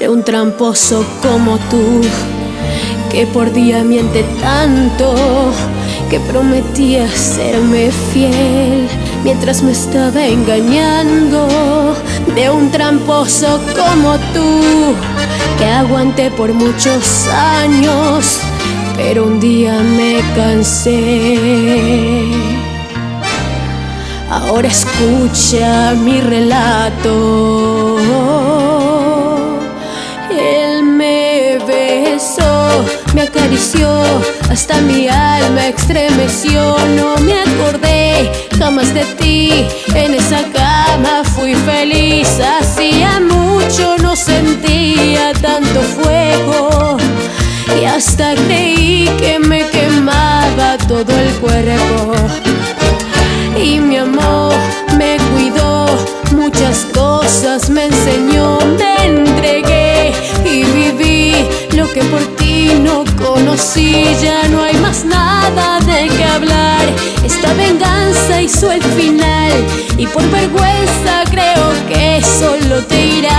de un tramposo como tú, que por día miente tanto, que prometía serme fiel mientras me estaba engañando. De un tramposo como tú, que aguanté por muchos años, pero un día me cansé. Ahora escucha mi relato. Él me besó, me acarició, hasta mi alma estremeció. No me acordé jamás de ti, en esa cama fui feliz. Hacía mucho no sentía tanto fuego, y hasta creí que me quemaba todo el cuerpo. Y mi amor me cuidó, muchas cosas me enseñó. Me entregué y viví lo que por ti no conocí. Ya no hay más nada de qué hablar, esta venganza hizo el final, y por vergüenza creo que solo te irás.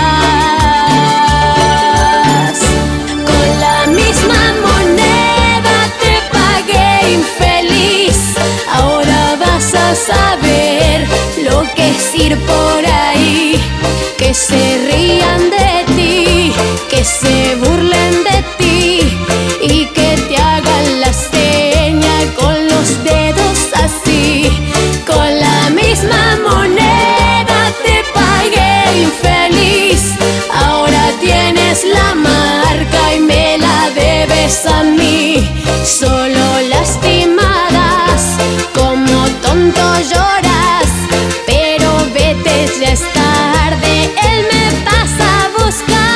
Con la misma moneda te pagué infeliz, ahora vas a saber lo que es ir por ahí, que se rían de ti, que se burlen de ti y que te hagan la seña con los dedos así. Con la misma moneda te pagué infeliz, ahora tienes la marca y me la debes a mí. Solo lastimadas, como tonto lloras, pero vete, ya es tarde, él me pasa a buscar.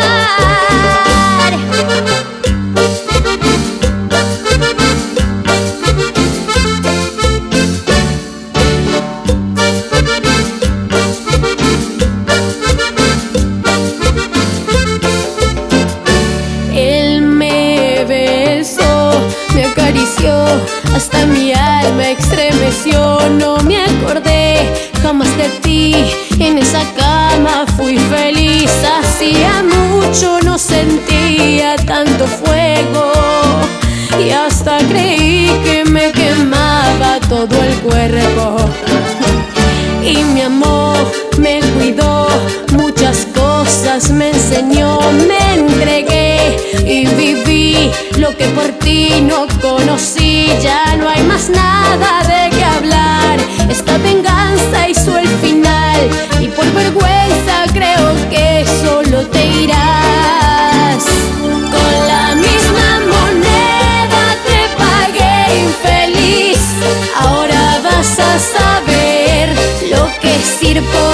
Él me besó, me acarició, hasta mi alma estremeció. No me acordé jamás de ti, en esa cama fui feliz. Hacía mucho no sentía tanto fuego, y hasta creí que me quemaba todo el cuerpo. Y mi amor me cuidó, muchas cosas me enseñó. Me entregué y viví lo que por ti no conocí. Ya no hay más nada de qué hablar, esta venganza hizo el final, y por vergüenza creo que solo te irás. Con la misma moneda te pagué infeliz, ahora vas a saber lo que es ir por